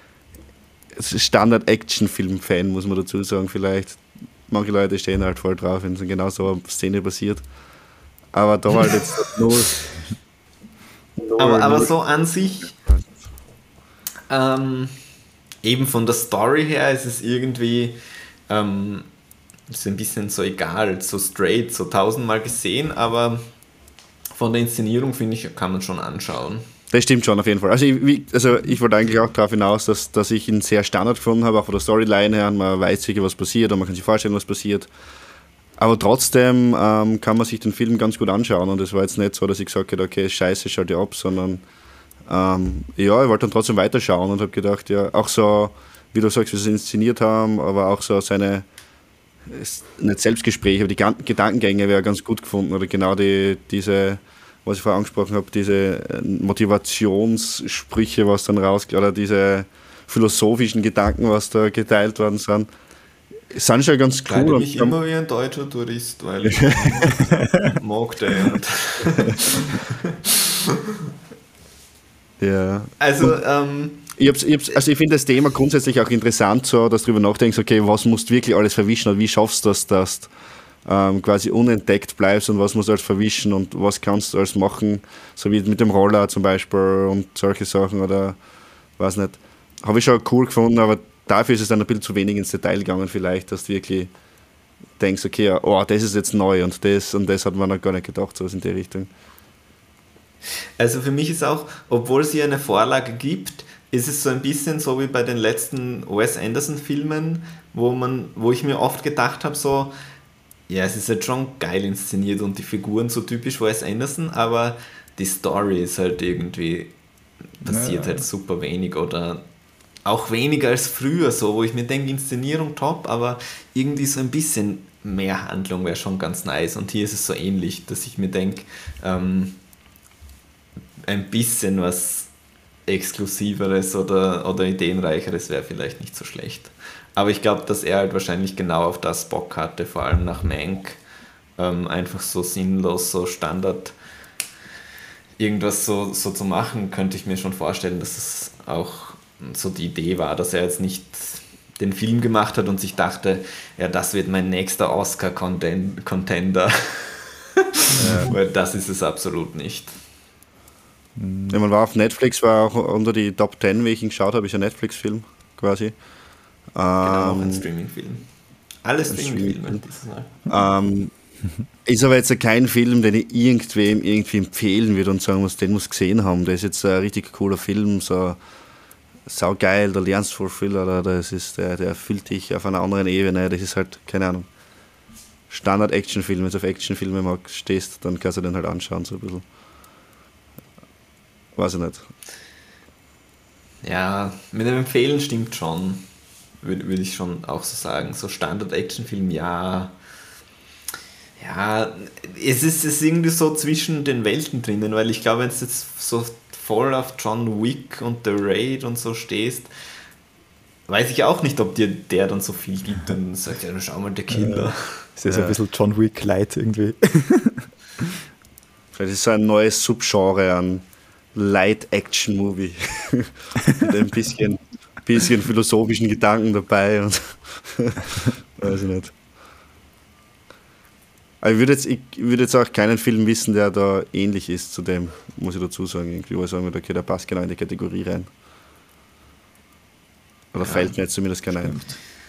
Speaker 1: Standard-Action-Film-Fan, muss man dazu sagen, vielleicht. Manche Leute stehen halt voll drauf, wenn es genau so eine Szene passiert. Aber da war halt jetzt nur
Speaker 3: aber so an sich, eben von der Story her ist es irgendwie ist ein bisschen so egal, so straight, so 1000-mal gesehen, aber von der Inszenierung, finde ich, kann man schon anschauen.
Speaker 1: Das stimmt schon, auf jeden Fall. Also ich wollte eigentlich auch darauf hinaus, dass ich ihn sehr Standard gefunden habe, auch von der Storyline her. Man weiß sicher, was passiert und man kann sich vorstellen, was passiert. Aber trotzdem kann man sich den Film ganz gut anschauen. Und es war jetzt nicht so, dass ich gesagt habe, okay, scheiße, schalte ab, sondern ich wollte dann trotzdem weiterschauen und habe gedacht, ja, auch so, wie du sagst, wie sie es inszeniert haben, aber auch so seine, nicht Selbstgespräche, aber die Gedankengänge wäre ganz gut gefunden. Oder genau diese, was ich vorher angesprochen habe, diese Motivationssprüche, was dann oder diese philosophischen Gedanken, was da geteilt worden sind schon ganz cool. Ich
Speaker 3: kleide mich immer wie ein deutscher Tourist, weil ich mag den.
Speaker 1: Ja.
Speaker 3: Also,
Speaker 1: ich finde das Thema grundsätzlich auch interessant, so, dass du darüber nachdenkst, okay, was musst du wirklich alles verwischen und wie schaffst du das, dass quasi unentdeckt bleibst und was musst du alles verwischen und was kannst du alles machen, so wie mit dem Roller zum Beispiel und solche Sachen oder weiß nicht. Habe ich schon cool gefunden, aber dafür ist es dann ein bisschen zu wenig ins Detail gegangen vielleicht, dass du wirklich denkst, okay, oh, das ist jetzt neu und das hat man noch gar nicht gedacht, so in die Richtung.
Speaker 3: Also für mich ist auch, obwohl es hier eine Vorlage gibt, ist es so ein bisschen so wie bei den letzten Wes Anderson-Filmen, wo ich mir oft gedacht habe, so, ja, es ist jetzt schon geil inszeniert und die Figuren so typisch Wes Anderson, aber die Story ist halt irgendwie, passiert halt super wenig oder auch weniger als früher, so, wo ich mir denke, Inszenierung top, aber irgendwie so ein bisschen mehr Handlung wäre schon ganz nice und hier ist es so ähnlich, dass ich mir denke, ein bisschen was Exklusiveres oder Ideenreicheres wäre vielleicht nicht so schlecht. Aber ich glaube, dass er halt wahrscheinlich genau auf das Bock hatte, vor allem nach Mank. Einfach so sinnlos, so Standard irgendwas so zu machen, könnte ich mir schon vorstellen, dass es auch so die Idee war, dass er jetzt nicht den Film gemacht hat und sich dachte, ja, das wird mein nächster Oscar-Contender. Weil das ist es absolut nicht.
Speaker 1: Ja, man war auf Netflix, war auch unter die Top 10, wie ich ihn geschaut habe, ist ein Netflix-Film quasi.
Speaker 3: Genau, auch ein Streaming-Film. Alle Streaming-Filme dieses
Speaker 1: Mal. Ist aber jetzt kein Film, den ich irgendwem irgendwie empfehlen würde und sagen muss, den muss gesehen haben. Der ist jetzt ein richtig cooler Film, so saugeil, da lernst du voll viel, oder das ist, der erfüllt dich auf einer anderen Ebene. Das ist halt, keine Ahnung, Standard-Action-Film. Wenn du auf Actionfilme stehst, dann kannst du den halt anschauen, so ein bisschen. Weiß ich nicht.
Speaker 3: Ja, mit dem Empfehlen stimmt schon. Würde ich schon auch so sagen. So Standard-Action-Film, ja. Ja, es ist irgendwie so zwischen den Welten drinnen, weil ich glaube, wenn du jetzt so voll auf John Wick und The Raid und so stehst, weiß ich auch nicht, ob dir der dann so viel gibt und sagt, ja, schau mal, der Killer.
Speaker 2: Das ist ein bisschen John Wick Light irgendwie.
Speaker 1: Vielleicht ist so ein neues Subgenre an Light-Action-Movie. Mit ein bisschen philosophischen Gedanken dabei und weiß ich nicht. Aber ich würde jetzt auch keinen Film wissen, der da ähnlich ist zu dem, muss ich dazu sagen. Irgendwie, wo ich sagen würde, okay, der passt genau in die Kategorie rein. Oder fällt mir jetzt zumindest keiner ein.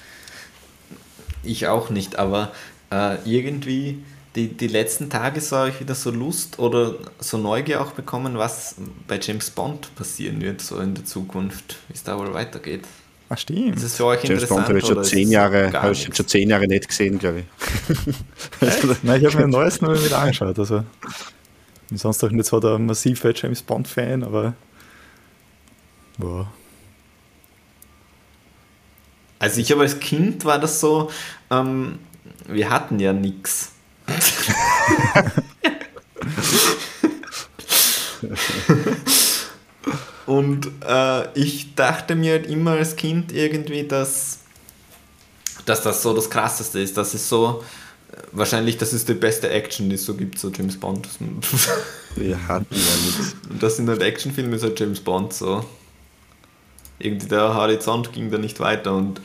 Speaker 3: Ich auch nicht, aber irgendwie die letzten Tage so habe ich wieder so Lust oder so Neugier auch bekommen, was bei James Bond passieren wird, so in der Zukunft, wie es da wohl weitergeht.
Speaker 2: Ach, stimmt.
Speaker 3: Ist es für euch
Speaker 1: James
Speaker 3: interessant?
Speaker 1: Bond habe ich schon 10 Jahre nicht gesehen, glaube ich.
Speaker 2: Nein, ich habe mir ein neues nur wieder angeschaut. Also, ich bin sonst auch nicht so der massive James Bond-Fan, aber boah.
Speaker 3: Also ich habe als Kind war das so, wir hatten ja nichts. Und ich dachte mir halt immer als Kind irgendwie, dass das so das Krasseste ist. Das ist so, wahrscheinlich das ist die beste Action, die es so gibt, so James Bond.
Speaker 1: Wir hatten ja nichts.
Speaker 3: Und das sind halt Actionfilme, so James Bond, so. Irgendwie der Horizont ging da nicht weiter und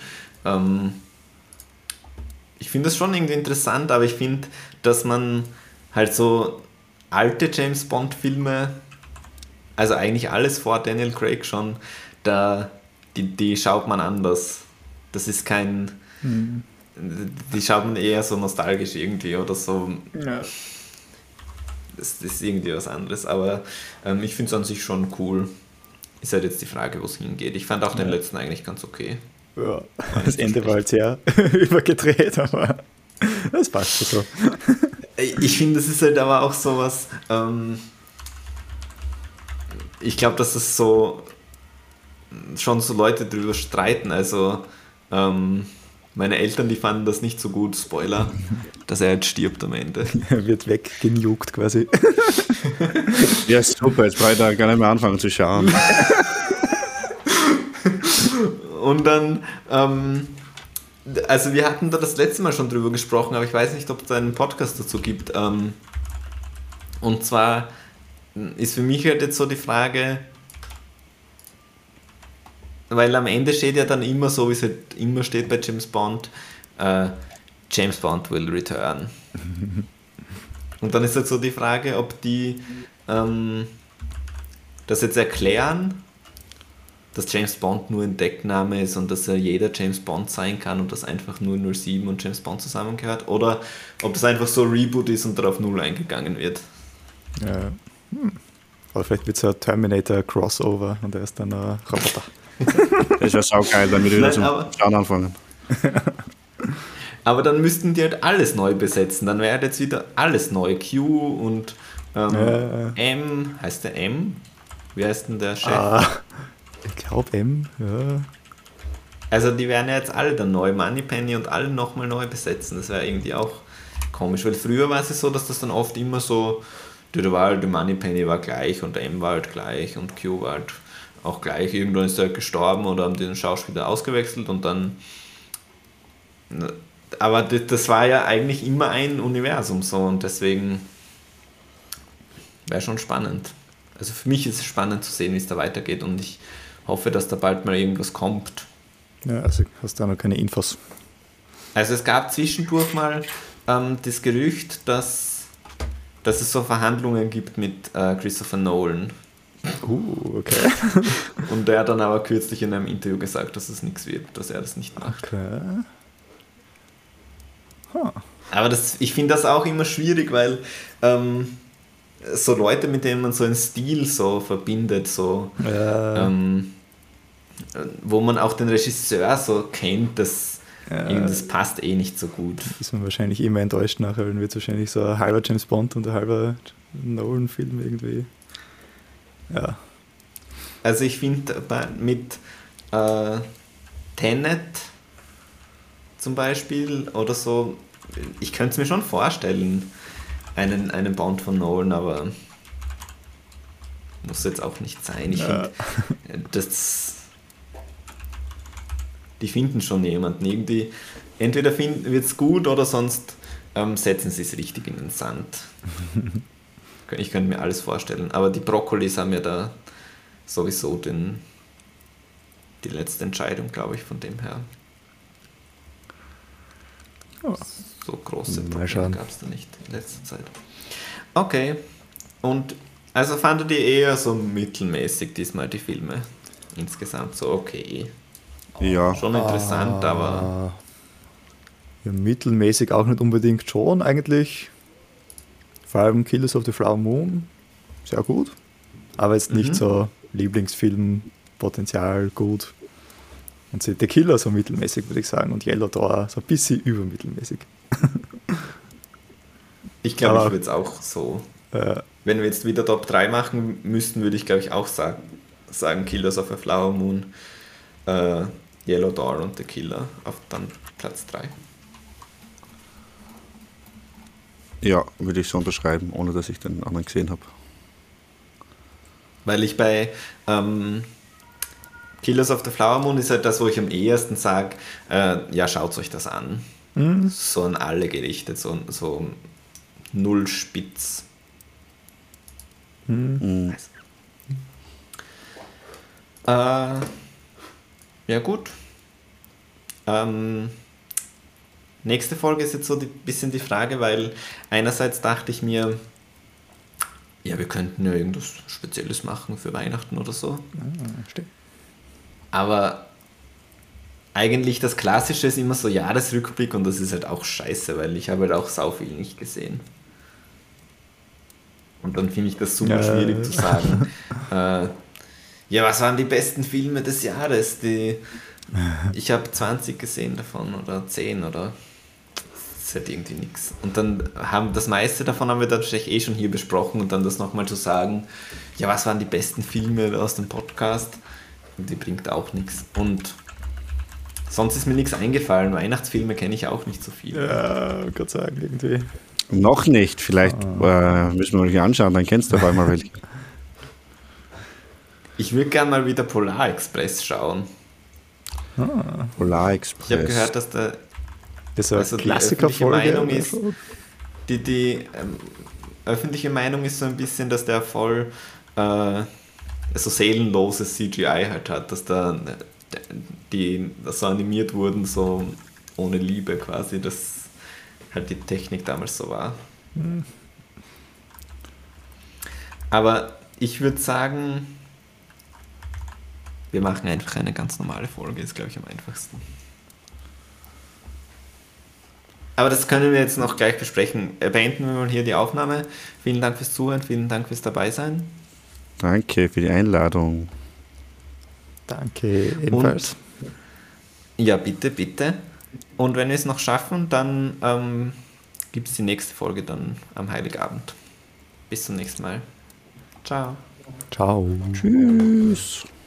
Speaker 3: ich finde das schon irgendwie interessant, aber ich finde, dass man halt so alte James Bond Filme, also eigentlich alles vor Daniel Craig schon, die schaut man anders. Das ist kein, die schaut man eher so nostalgisch irgendwie oder so.
Speaker 2: Ja.
Speaker 3: Das ist irgendwie was anderes, aber ich finde es an sich schon cool. Ist halt jetzt die Frage, wo es hingeht. Ich fand auch den letzten eigentlich ganz okay.
Speaker 2: Ja, das Ende war halt sehr übergedreht, aber das passt schon so.
Speaker 3: Ich finde, das ist halt aber auch sowas, ich glaube, dass es so schon so Leute drüber streiten, also meine Eltern, die fanden das nicht so gut, Spoiler, dass er jetzt stirbt am Ende.
Speaker 2: Er wird weggenugt quasi.
Speaker 1: Ja, super, jetzt brauche ich da gar nicht mehr anfangen zu schauen.
Speaker 3: Und dann, also wir hatten da das letzte Mal schon drüber gesprochen, aber ich weiß nicht, ob es da einen Podcast dazu gibt. Und zwar ist für mich halt jetzt so die Frage, weil am Ende steht ja dann immer so, wie es halt immer steht bei James Bond, James Bond will return. Und dann ist halt so die Frage, ob die das jetzt erklären, dass James Bond nur ein Deckname ist und dass er jeder James Bond sein kann und dass einfach nur 07 und James Bond zusammengehört, oder ob das einfach so ein Reboot ist und darauf 0 eingegangen wird.
Speaker 2: Ja. Oder vielleicht wird es ein Terminator-Crossover und er ist dann ein Roboter.
Speaker 1: Das wäre saugeil, dann würde ich wieder zum Schauen anfangen.
Speaker 3: Aber dann müssten die halt alles neu besetzen, dann wäre jetzt wieder alles neu. Q und M, heißt der M? Wie heißt denn der Chef?
Speaker 2: Ich glaube M, ja.
Speaker 3: Also die werden ja jetzt alle dann neu, Moneypenny und alle nochmal neu besetzen. Das wäre irgendwie auch komisch, weil früher war es so, dass das dann oft immer so, die Moneypenny war gleich und M war halt gleich und Q war halt auch gleich. Irgendwann ist er halt gestorben oder haben den Schauspieler ausgewechselt und dann... Aber das war ja eigentlich immer ein Universum so und deswegen wäre schon spannend. Also für mich ist es spannend zu sehen, wie es da weitergeht und ich hoffe, dass da bald mal irgendwas kommt.
Speaker 2: Ja, also hast du auch noch keine Infos.
Speaker 3: Also es gab zwischendurch mal das Gerücht, dass es so Verhandlungen gibt mit Christopher Nolan.
Speaker 2: Okay.
Speaker 3: Und der hat dann aber kürzlich in einem Interview gesagt, dass es nichts wird, dass er das nicht macht.
Speaker 2: Okay.
Speaker 3: Aber ich finde das auch immer schwierig, weil so Leute, mit denen man so einen Stil so verbindet, so wo man auch den Regisseur so kennt, das passt eh nicht so gut.
Speaker 2: Ist man wahrscheinlich immer enttäuscht nachher, wenn wird wahrscheinlich so ein halber James Bond und ein halber Nolan-Film irgendwie. Ja.
Speaker 3: Also ich finde mit Tenet zum Beispiel oder so, ich könnte es mir schon vorstellen, einen Bond von Nolan, aber muss jetzt auch nicht sein. Ich finde, die finden schon jemanden. Irgendwie, entweder wird es gut oder sonst setzen sie es richtig in den Sand. Ich könnte mir alles vorstellen. Aber die Brokkolis haben ja da sowieso die letzte Entscheidung, glaube ich, von dem her.
Speaker 2: Oh.
Speaker 3: So große
Speaker 2: Mal
Speaker 3: Probleme gab es da nicht in letzter Zeit. Okay. Und also fandet ihr eher so mittelmäßig diesmal die Filme? Insgesamt so okay.
Speaker 1: Ja.
Speaker 3: Schon interessant, aber...
Speaker 2: Ja, mittelmäßig auch nicht unbedingt schon eigentlich. Vor allem Killers of the Flower Moon, sehr gut. Aber jetzt nicht so Lieblingsfilm, Potenzial gut. Und The Killer so mittelmäßig, würde ich sagen. Und Yellow Door so ein bisschen übermittelmäßig.
Speaker 3: Ich glaube, ich würde es auch so... Wenn wir jetzt wieder Top 3 machen müssten, würde ich, glaube ich, auch sagen Killers of a Flower Moon, Yellow Door und The Killer auf dann Platz 3.
Speaker 1: Ja, würde ich so unterschreiben, ohne dass ich den anderen gesehen habe.
Speaker 3: Weil ich bei Killers of the Flower Moon ist halt das, wo ich am ehesten sage, ja, schaut euch das an. So an alle gerichtet, so null spitz. Ja gut. Nächste Folge ist jetzt so ein bisschen die Frage, weil einerseits dachte ich mir, ja, wir könnten ja irgendwas Spezielles machen für Weihnachten oder so.
Speaker 2: Stimmt.
Speaker 3: Aber eigentlich das Klassische ist immer so Jahresrückblick und das ist halt auch scheiße, weil ich habe halt auch sau viel nicht gesehen. Und dann finde ich das super schwierig zu sagen. Ja, was waren die besten Filme des Jahres? Ich habe 20 gesehen davon oder 10 oder... Das ist halt irgendwie nichts. Und dann das meiste davon haben wir tatsächlich eh schon hier besprochen und dann das nochmal zu sagen, ja, was waren die besten Filme aus dem Podcast? Und die bringt auch nichts. Und sonst ist mir nichts eingefallen. Weihnachtsfilme kenne ich auch nicht so viel.
Speaker 2: Ja, Gott sei Dank irgendwie.
Speaker 1: Noch nicht, vielleicht müssen wir uns anschauen, dann kennst du auf einmal welche.
Speaker 3: Ich würde gerne mal wieder Polar Express schauen.
Speaker 1: Polar Express.
Speaker 3: Ich habe gehört, dass
Speaker 2: Das ist eine
Speaker 3: also
Speaker 2: Klassikerfolge.
Speaker 3: Meinung ist, die öffentliche Meinung ist so ein bisschen, dass der voll so seelenloses CGI halt hat, dass da die so animiert wurden, so ohne Liebe quasi, dass halt die Technik damals so war. Aber ich würde sagen, wir machen einfach eine ganz normale Folge, ist glaube ich am einfachsten. Aber das können wir jetzt noch gleich besprechen. Beenden wir mal hier die Aufnahme. Vielen Dank fürs Zuhören, vielen Dank fürs Dabeisein.
Speaker 1: Danke für die Einladung.
Speaker 2: Danke, ebenfalls.
Speaker 3: Ja, bitte, bitte. Und wenn wir es noch schaffen, dann gibt es die nächste Folge dann am Heiligabend. Bis zum nächsten Mal. Ciao.
Speaker 2: Ciao.
Speaker 1: Tschüss.